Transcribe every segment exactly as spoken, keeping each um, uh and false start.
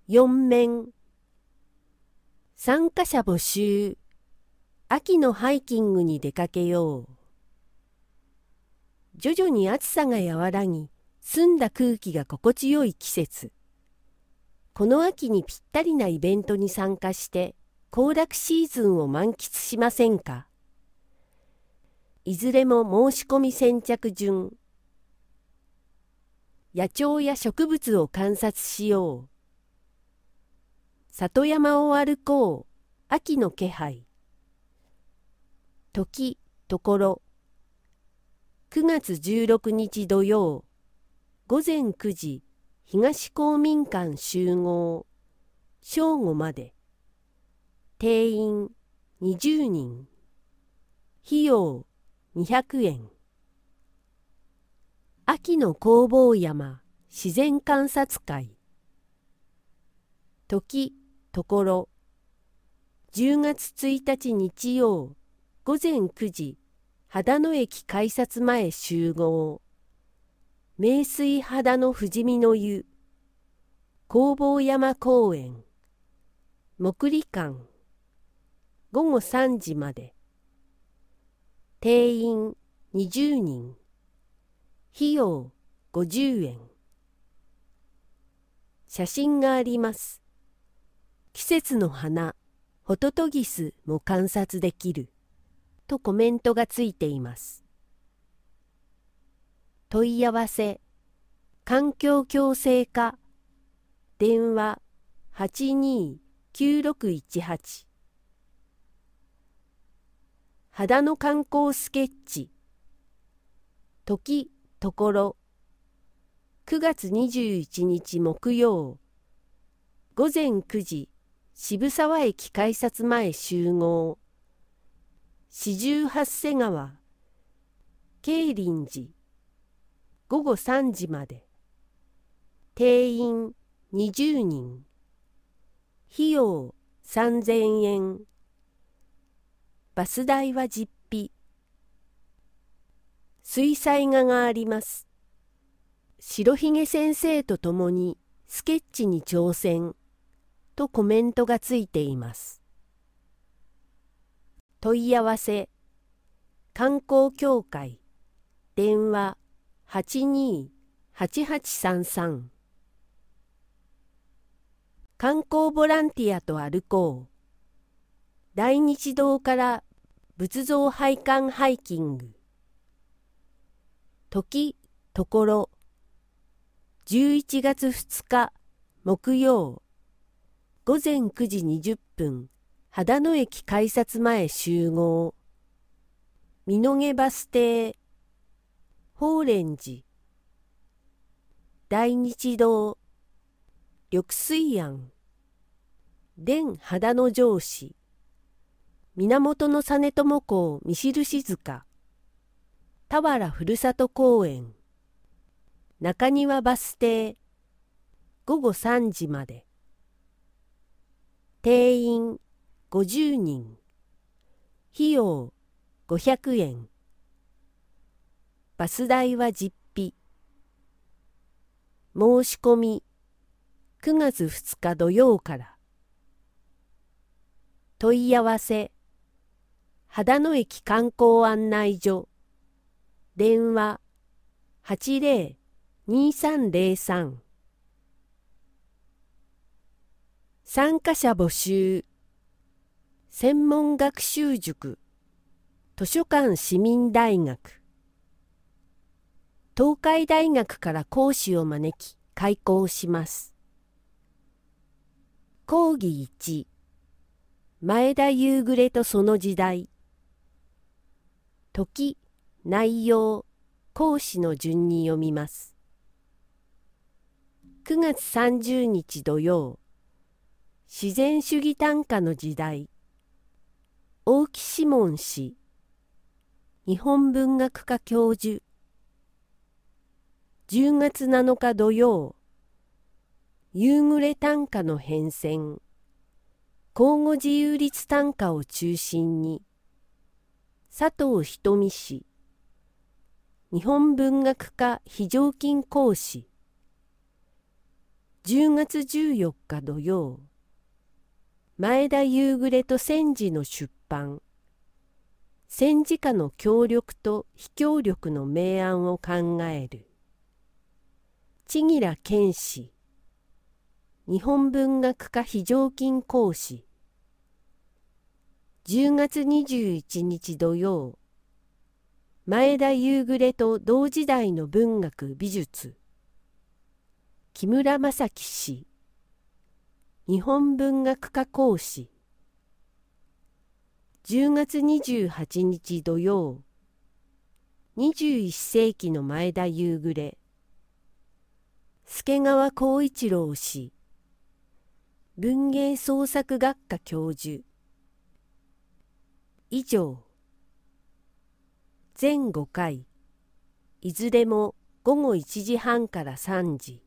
よん面。参加者募集。秋のハイキングに出かけよう。徐々に暑さが和らぎ、澄んだ空気が心地よい季節。この秋にぴったりなイベントに参加して、行楽シーズンを満喫しませんか。いずれも申し込み先着順。野鳥や植物を観察しよう。里山を歩こう。秋の気配。時、ところ。くがつじゅうろくにち土曜。ごぜんくじ、東公民館集合。正午まで。定員にじゅうにん。費用にひゃくえん。秋の弘法山自然観察会。時、ところ。じゅうがつついたち日曜。ごぜんくじ、秦野駅改札前集合。名水秦野富士見の湯。弘法山公園。木里館。ごごさんじまで。定員にじゅうにん。費用ごじゅうえん。写真があります。季節の花、ホトトギスも観察できる。とコメントがついています。問い合わせ、環境共生課、電話はちにーきゅうろくいちはち。秦野観光スケッチ。時、ところ。くがつにじゅういちにち木曜。ごぜんくじ、渋沢駅改札前集合。四十八瀬川。慶林寺。ごごさんじまで。定員にじゅうにん。費用さんぜんえん。バス代は実費。水彩画があります。白ひげ先生と共にスケッチに挑戦。とコメントがついています。問い合わせ、観光協会、電話はちにーはちはちさんさん。観光ボランティアと歩こう。大日堂から仏像拝観ハイキング。時、ところ。じゅういちがつふつか木曜。ごぜんくじにじゅっぷん。秦野駅改札前集合。美濃毛バス停。法蓮寺。大日堂。緑水庵。伝秦野城址。源実朝公見印塚。田原ふるさと公園。中庭バス停。ごごさんじまで。定員ごじゅうにん。費用ごひゃくえん。バス代は実費。申し込みくがつふつか土曜から。問い合わせ、秦野駅観光案内所。電話はちぜろにさんぜろさん。参加者募集。専門学習塾。図書館市民大学。東海大学から講師を招き開講します。講義いち。前田夕暮れとその時代。時、内容、講師の順に読みます。くがつさんじゅうにち土曜。自然主義短歌の時代。大木志門氏。日本文学科教授。じゅうがつなのか土曜。夕暮れ短歌の変遷。口語自由律短歌を中心に。佐藤仁氏。日本文学科非常勤講師。 じゅうがつじゅうよっか土曜、前田夕暮れと戦時の出版。戦時下の協力と非協力の明暗を考える。千吉良健氏。日本文学科非常勤講師。じゅうがつにじゅういちにち土曜、前田夕暮れと同時代の文学美術。木村正樹氏。日本文学科講師。じゅうがつにじゅうはちにち土曜、にじゅういっせいきの前田夕暮れ。助川光一郎氏。文芸創作学科教授。以上。全ごかい、いずれもごごいちじはんからさんじ。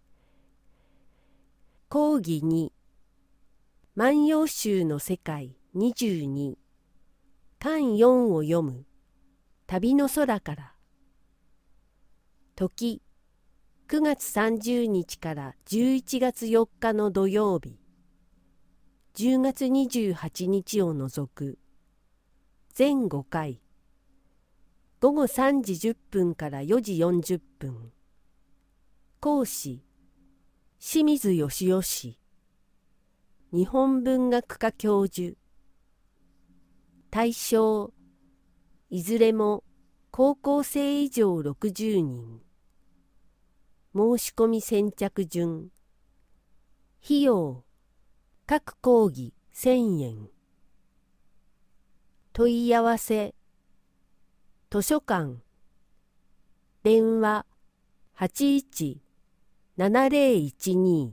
講義に、万葉集の世界にじゅうに、かんよんを読む、旅の空から。時、くがつさんじゅうにちからじゅういちがつよっかの土曜日、じゅうがつにじゅうはちにちを除く、全ごかい、ごごさんじじゅっぷんからよじよんじゅっぷん。講師、清水義義。日本文学科教授。対象、いずれも高校生以上ろくじゅうにん。申し込み先着順。費用、各講義せんえん。問い合わせ、図書館。電話、はちいちななぜろいちに。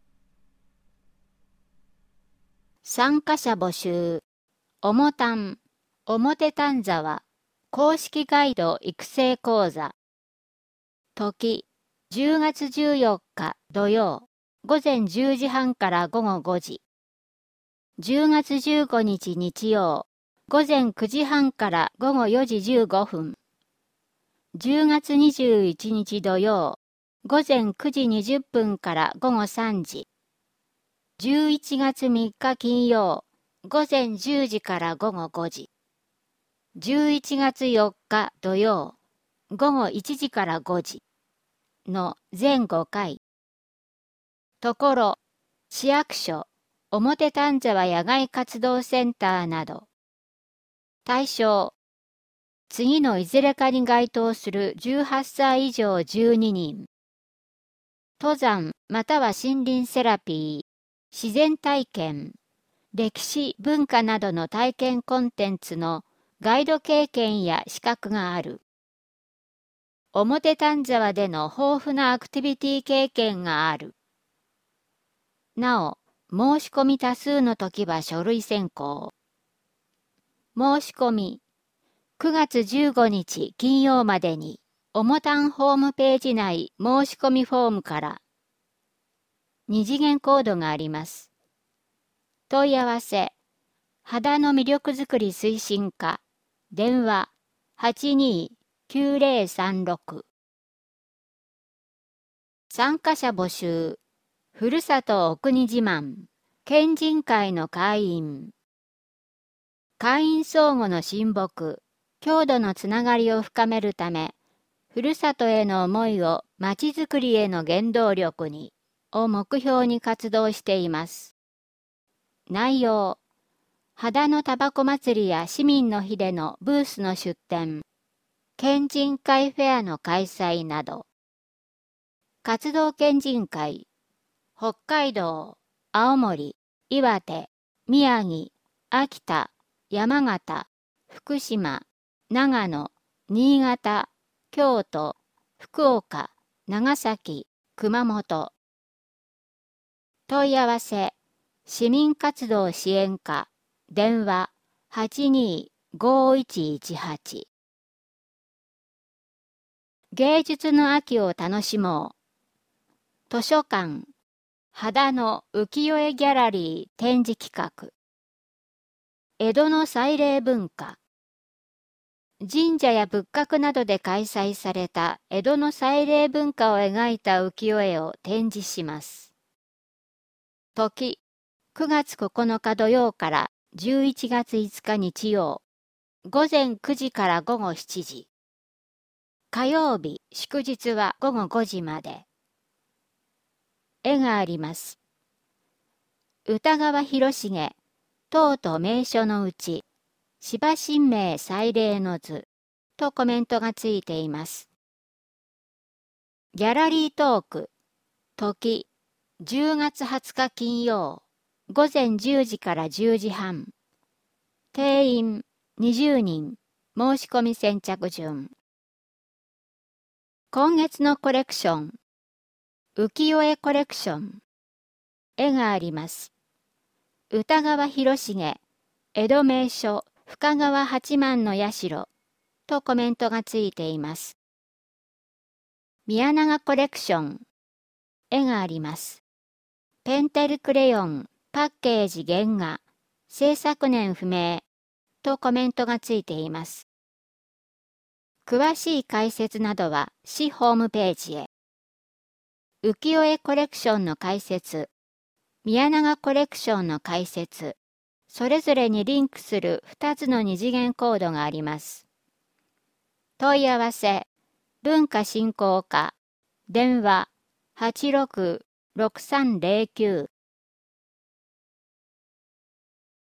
参加者募集。おもたん、表丹沢、公式ガイド育成講座。時、じゅうがつじゅうよっか土曜、ごぜんじゅうじはんからごごごじ。じゅうがつじゅうごにち日曜、ごぜんくじはんからごごよじじゅうごふん。じゅうがつにじゅういちにち土曜、ごぜんくじにじゅっぷんからごごさんじ。じゅういちがつみっか金曜、ごぜんじゅうじからごごごじ。じゅういちがつよっか土曜、ごごいちじからごじの全ごかい。ところ、市役所、表丹沢野外活動センターなど。対象、次のいずれかに該当するじゅうはっさい以上じゅうににん。登山または森林セラピー、自然体験、歴史文化などの体験コンテンツのガイド経験や資格がある。表丹沢での豊富なアクティビティ経験がある。なお、申し込み多数の時は書類選考。申し込み、くがつじゅうごにち金曜までに、おもたんホームページ内申し込みフォームから。二次元コードがあります。問い合わせ、肌の魅力づくり推進課、電話はちにーきゅうぜろさんろく。参加者募集、ふるさとお国自慢、県人会の会員。会員相互の親睦、郷土のつながりを深めるため、ふるさとへの思いをまちづくりへの原動力に、を目標に活動しています。内容、秦野タバコ祭りや市民の日でのブースの出展、県人会フェアの開催など。活動県人会、北海道、青森、岩手、宮城、秋田、山形、福島、長野、新潟、京都、福岡、長崎、熊本。問い合わせ、市民活動支援課、電話はちにーごいちいちはち。芸術の秋を楽しもう。図書館、秦野浮世絵ギャラリー展示企画。江戸の祭礼文化。神社や仏閣などで開催された江戸の祭礼文化を描いた浮世絵を展示します。 時、くがつここのか土曜からじゅういちがついつか日曜、午前くじから午後しちじ。火曜日、祝日は午後ごじまで。絵があります。歌川広重、唐と名所のうち、芝神明祭礼の図とコメントがついています。ギャラリートーク、時、じゅうがつはつか金曜、午前じゅうじからじゅうじはん。定員にじゅうにん、申し込み先着順。今月のコレクション、浮世絵コレクション。絵があります。歌川広重、江戸名所深川八幡の社とコメントがついています。宮永コレクション。絵があります。ペンテルクレヨン、パッケージ原画、制作年不明とコメントがついています。詳しい解説などは市ホームページへ。浮世絵コレクションの解説、宮永コレクションの解説、それぞれにリンクするふたつの二次元コードがあります。問い合わせ、文化振興課、電話はちろくろくさんゼロきゅう